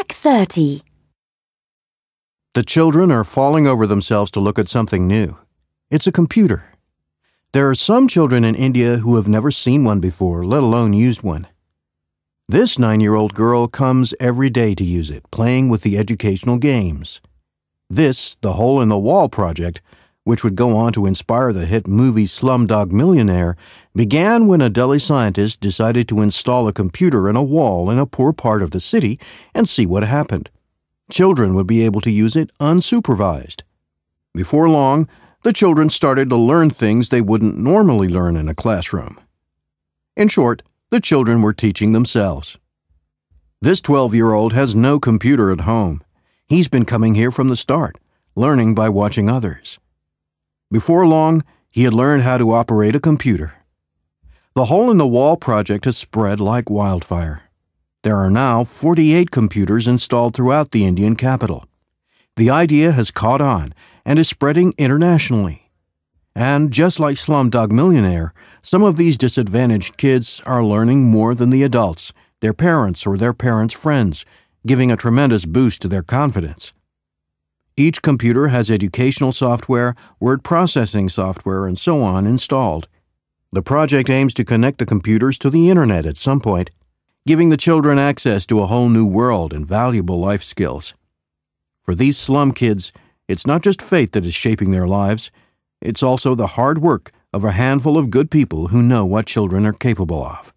Track 30. The children are falling over themselves to look at something new. It's a computer. There are some children in India who have never seen one before, let alone used one. This 9-year-old girl comes every day to use it, playing with the educational games. This, the Hole in the Wall project, which would go on to inspire the hit movie Slumdog Millionaire, began when a Delhi scientist decided to install a computer in a wall in a poor part of the city and see what happened. Children would be able to use it unsupervised. Before long, the children started to learn things they wouldn't normally learn in a classroom. In short, the children were teaching themselves. This 12-year-old has no computer at home. He's been coming here from the start, learning by watching others. Before long, he had learned how to operate a computer. The Hole in the Wall project has spread like wildfire. There are now 48 computers installed throughout the Indian capital. The idea has caught on and is spreading internationally. And just like Slumdog Millionaire, some of these disadvantaged kids are learning more than the adults, their parents or their parents' friends, giving a tremendous boost to their confidence. Each computer has educational software, word processing software, and so on installed. The project aims to connect the computers to the internet at some point, giving the children access to a whole new world and valuable life skills. For these slum kids, it's not just fate that is shaping their lives, it's also the hard work of a handful of good people who know what children are capable of.